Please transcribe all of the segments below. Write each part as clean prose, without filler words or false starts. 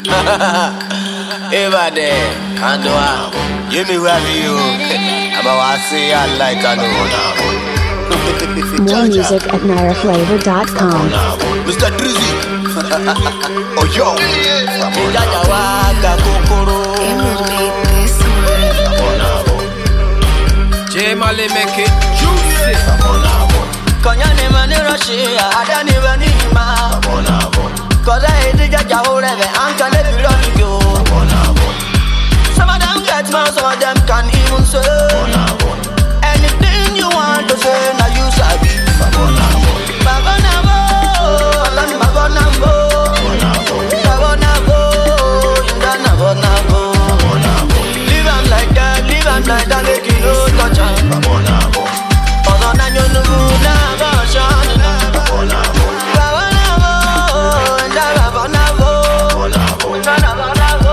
Eva there, and you me where you. I'm about to say I like I know. More music at NairaFlavor.com. Mr. Drizzy. Oh yo. Jaja waka kokoro. Male make it juicy. Konyane mani Russia, adani bani ma. Cause I hate Jaja whatever, I'm gonna be running you. Some of them get more, some of them can't even say. Anything you want to say, now you sabi. Babonabo, Babonabo, Babonabo, Babonabo. Leave 'em like that, make you no touch 'em. Although now you know now, version. Babonabo, and Babonabo, Babonabo.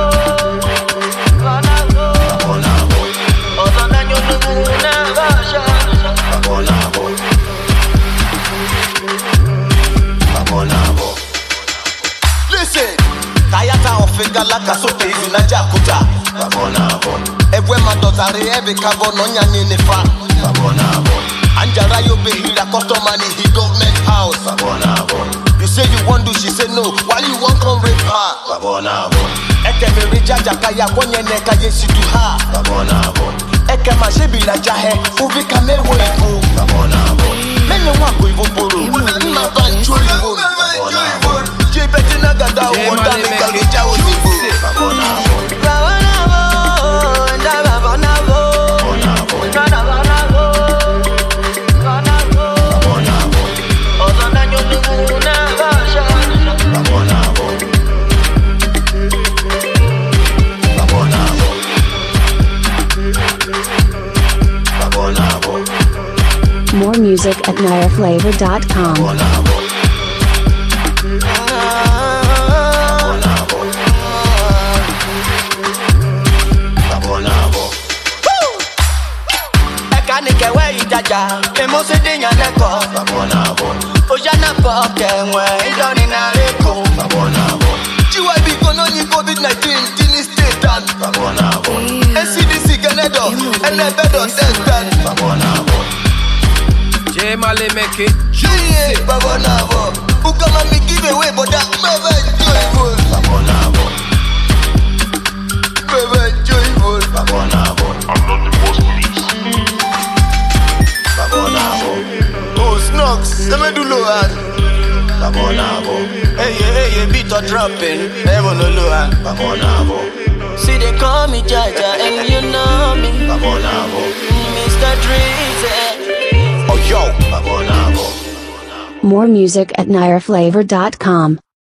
Although now you know now, version. Listen, Kayata ofenga laka sote hivi na jakuta. Ewe madozare ebe kavo nonya nini fa. Anjara yo behira customani he government house. You say you want to, she say no. Why you want come rape her? Eke me rijaja kaya kwenye neka yesi tu ha. Eke mashebi la jahe uvika mewo ibu. Mene wako ibu buru. Mma banjo ibu. Jibeti nagada uwanda mika lija uzibu. More music at NairaFlavor.com. Nike where you jaja, emosi dinya neko. Ojana poke mwe, idoni na reko. Chiwa biko no ni COVID-19, tini state and NCDC genedo, enebedo testan. Male make it juicy. Babonabo, who come and me give away, but that never joyful. Never joyful. I'm not the boss police. Oh, Snugs, let me do low hand. Hey, beat or dropping, never no low hand. See, they call me Jaja, and you know me. Mr. Drizzy. Oh, yo. More music at NairaFlavor.com.